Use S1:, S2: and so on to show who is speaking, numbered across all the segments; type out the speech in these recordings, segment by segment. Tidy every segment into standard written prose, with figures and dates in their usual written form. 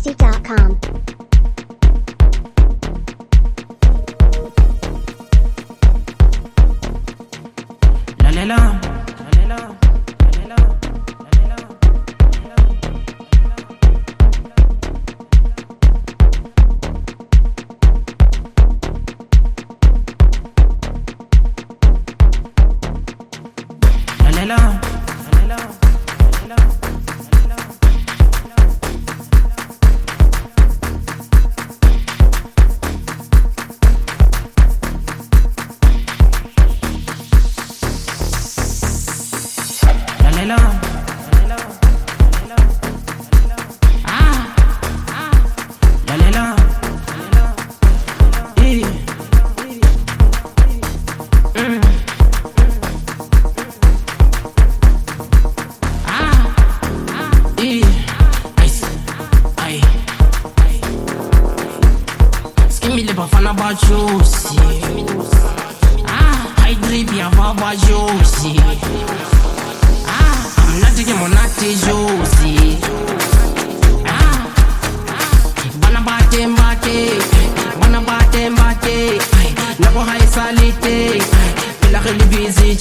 S1: SoundCloudMusic.com.
S2: La la la, la la la, la la la. Bafana bajusi, I drip ya baba juicy. I'm not taking monate juicy. Bana bate mbate, nako hai salite. Pila kheli busy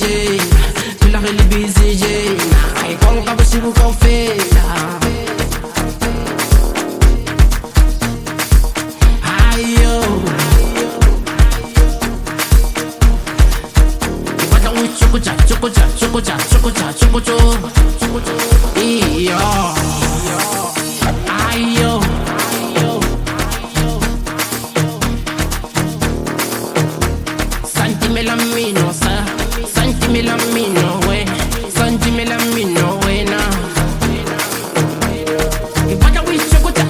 S2: J, I konga basibu kofela. Choco, iyo, ayo. Santimelamino, santimelamino, we na. Ipata wi choco.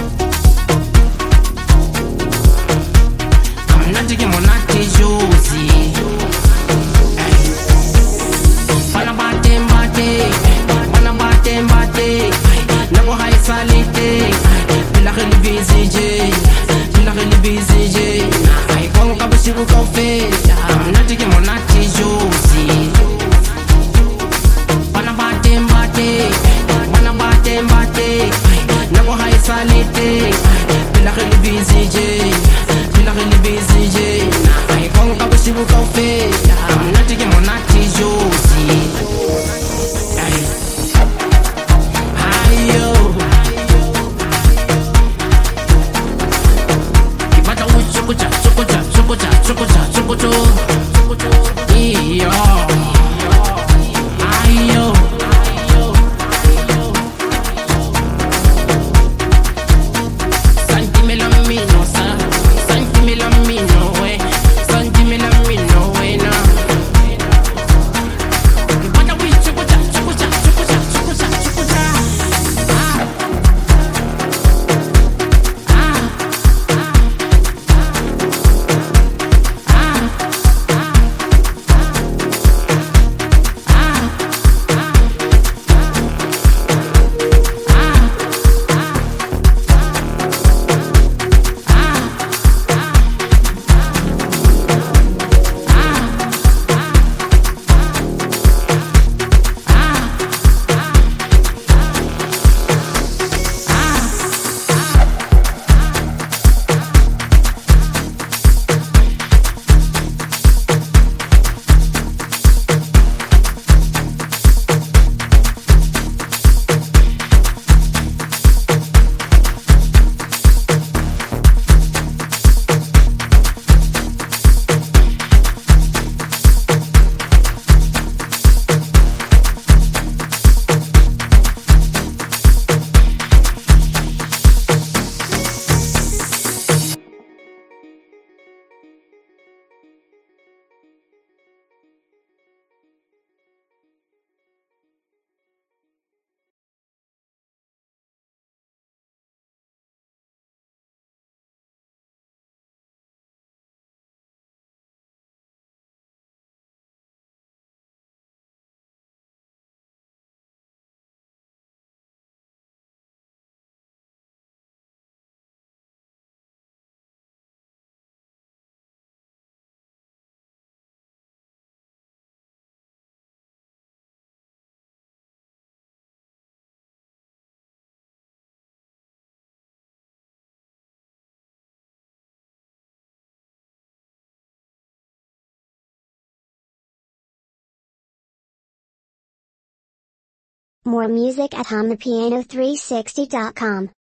S2: I'm not taking monate juicy. Iyo. Ayo. Santi me la mino sa. Santi me la mino we. Santi me la mino we na. Bada we chukucha chukucha chukucha chukucha chukucha. Ah.
S1: More music at HumThePiano360.com.